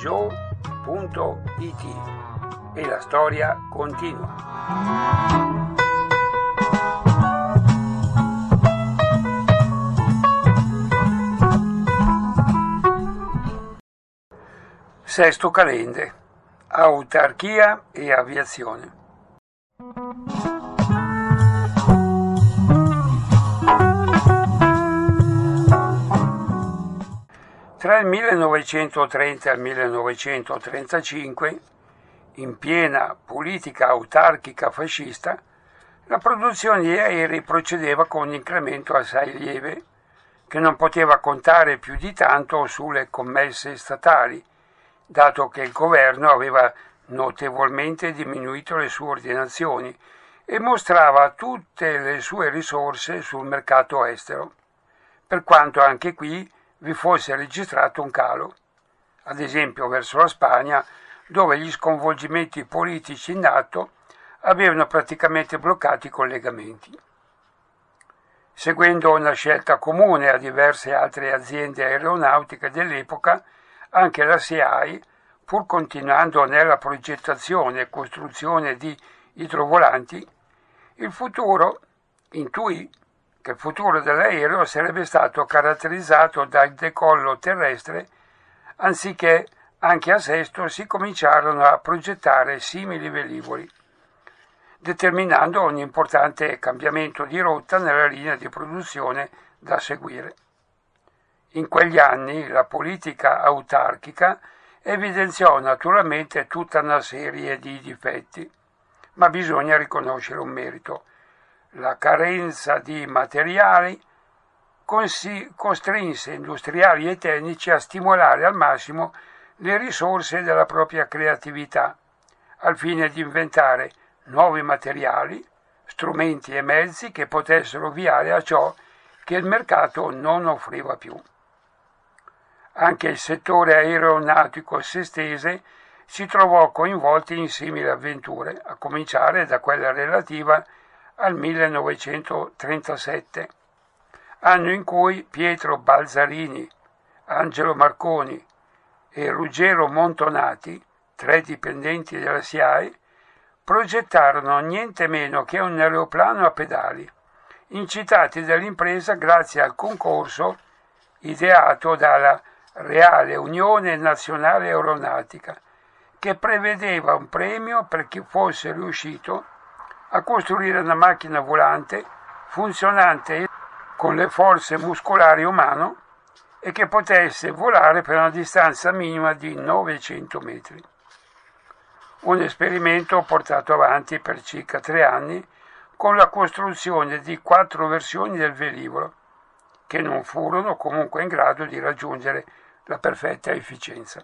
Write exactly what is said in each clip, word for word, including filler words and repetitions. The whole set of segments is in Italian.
joe punto it e la storia continua. Sesto Calende, autarchia e aviazione. Tra il millenovecentotrenta e il millenovecentotrentacinque, in piena politica autarchica fascista, la produzione di aerei procedeva con un incremento assai lieve, che non poteva contare più di tanto sulle commesse statali, dato che il governo aveva notevolmente diminuito le sue ordinazioni e mostrava tutte le sue risorse sul mercato estero, per quanto anche qui vi fosse registrato un calo, ad esempio verso la Spagna, dove gli sconvolgimenti politici in atto avevano praticamente bloccato i collegamenti. Seguendo una scelta comune a diverse altre aziende aeronautiche dell'epoca, anche la S I A I, pur continuando nella progettazione e costruzione di idrovolanti, il futuro intuì che il futuro dell'aereo sarebbe stato caratterizzato dal decollo terrestre, anziché anche a Sesto si cominciarono a progettare simili velivoli, determinando un importante cambiamento di rotta nella linea di produzione da seguire. In quegli anni la politica autarchica evidenziò naturalmente tutta una serie di difetti, ma bisogna riconoscere un merito. La carenza di materiali costrinse industriali e tecnici a stimolare al massimo le risorse della propria creatività, al fine di inventare nuovi materiali, strumenti e mezzi che potessero ovviare a ciò che il mercato non offriva più. Anche il settore aeronautico sestese si trovò coinvolto in simili avventure, a cominciare da quella relativa al millenovecentotrentasette, anno in cui Pietro Balzarini, Angelo Marconi e Ruggero Montonati, tre dipendenti della S I A I, progettarono niente meno che un aeroplano a pedali, incitati dall'impresa grazie al concorso ideato dalla Reale Unione Nazionale Aeronautica, che prevedeva un premio per chi fosse riuscito a costruire una macchina volante funzionante con le forze muscolari umane e che potesse volare per una distanza minima di novecento metri. Un esperimento portato avanti per circa tre anni con la costruzione di quattro versioni del velivolo, che non furono comunque in grado di raggiungere la perfetta efficienza.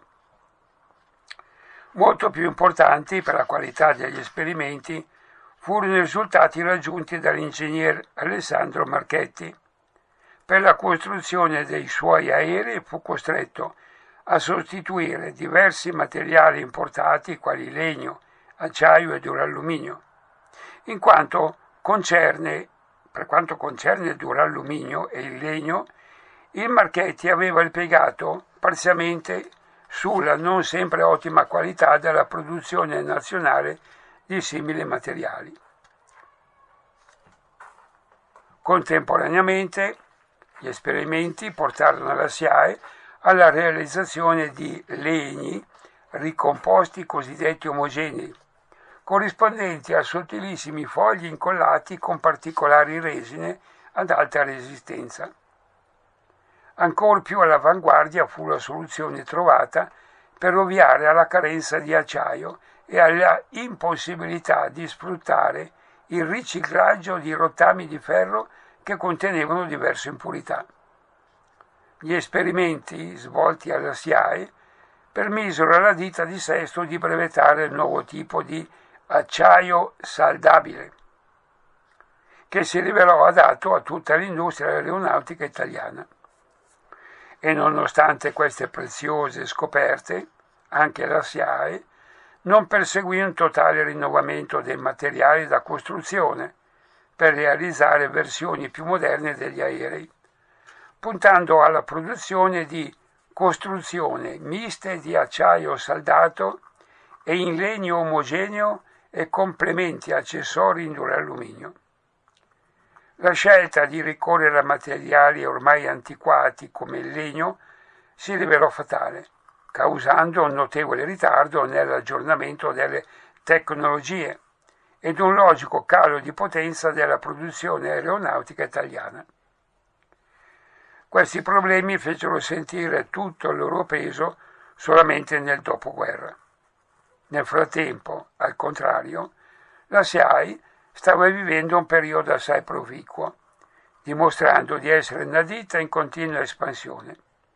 Molto più importanti per la qualità degli esperimenti furono i risultati raggiunti dall'ingegner Alessandro Marchetti. Per la costruzione dei suoi aerei fu costretto a sostituire diversi materiali importati quali legno, acciaio e duralluminio, in quanto concerne, per quanto concerne il duralluminio e il legno, il Marchetti aveva impiegato parzialmente sulla non sempre ottima qualità della produzione nazionale di simili materiali. Contemporaneamente, gli esperimenti portarono la S I A I alla realizzazione di legni ricomposti cosiddetti omogenei, corrispondenti a sottilissimi fogli incollati con particolari resine ad alta resistenza. Ancor più all'avanguardia fu la soluzione trovata per ovviare alla carenza di acciaio e alla impossibilità di sfruttare il riciclaggio di rottami di ferro che contenevano diverse impurità. Gli esperimenti svolti alla S I A I permisero alla ditta di Sesto di brevettare il nuovo tipo di acciaio saldabile, che si rivelò adatto a tutta l'industria aeronautica italiana. E nonostante queste preziose scoperte, anche la S I A I non perseguì un totale rinnovamento dei materiali da costruzione per realizzare versioni più moderne degli aerei, puntando alla produzione di costruzione miste di acciaio saldato e in legno omogeneo e complementi accessori in duralluminio. La scelta di ricorrere a materiali ormai antiquati come il legno si rivelò fatale, causando un notevole ritardo nell'aggiornamento delle tecnologie ed un logico calo di potenza della produzione aeronautica italiana. Questi problemi fecero sentire tutto il loro peso solamente nel dopoguerra. Nel frattempo, al contrario, la S I A E stava vivendo un periodo assai proficuo, dimostrando di essere una ditta in continua espansione.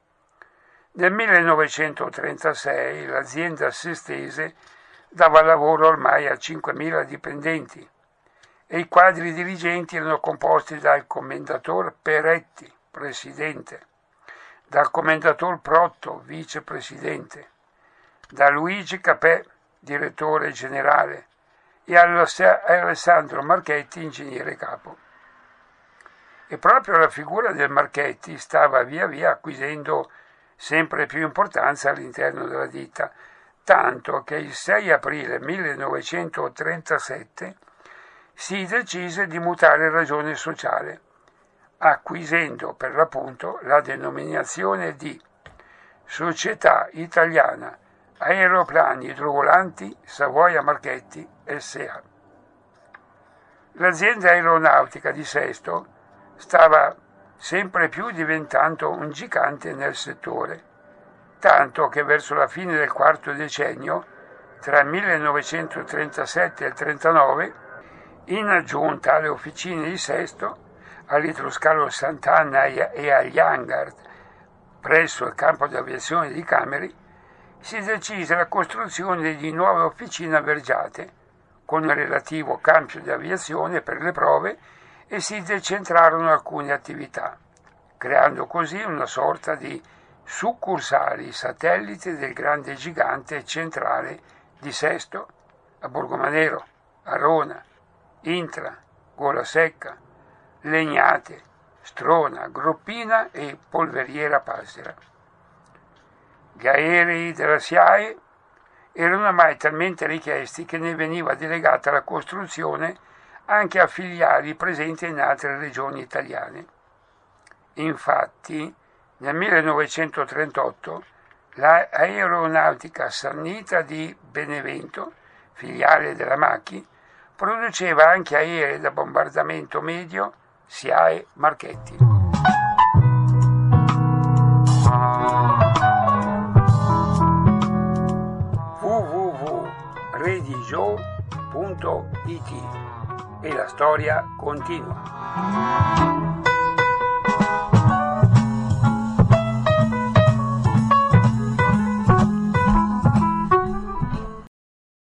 Nel millenovecentotrentasei l'azienda sestese dava lavoro ormai a cinquemila dipendenti e i quadri dirigenti erano composti dal commendator Peretti, presidente, dal commendator Protto, vicepresidente, da Luigi Capè, direttore generale, e Alessandro Marchetti, ingegnere capo. E proprio la figura del Marchetti stava via via acquisendo sempre più importanza all'interno della ditta, tanto che il sei aprile millenovecentotrentasette si decise di mutare ragione sociale, acquisendo per l'appunto la denominazione di Società Italiana Aeroplani Idrovolanti Savoia Marchetti S A. L'azienda aeronautica di Sesto stava sempre più diventando un gigante nel settore, tanto che verso la fine del quarto decennio, tra il millenovecentotrentasette e il trentanove, in aggiunta alle officine di Sesto, all'idroscalo Sant'Anna e agli hangar presso il campo di aviazione di Cameri, si decise la costruzione di nuove officine a Vergiate, con il relativo campo di aviazione per le prove, e si decentrarono alcune attività, creando così una sorta di succursali satelliti del grande gigante centrale di Sesto, a Borgomanero, Arona, Intra, Gola Secca, Legnate, Strona, Groppina e Polveriera Passera. Gli aerei della S I A E erano ormai talmente richiesti che ne veniva delegata la costruzione anche a filiali presenti in altre regioni italiane. Infatti, nel millenovecentotrentotto, l'Aeronautica Sannita di Benevento, filiale della Macchi, produceva anche aerei da bombardamento medio S I A E Marchetti. w w w punto redigio punto i t e la storia continua.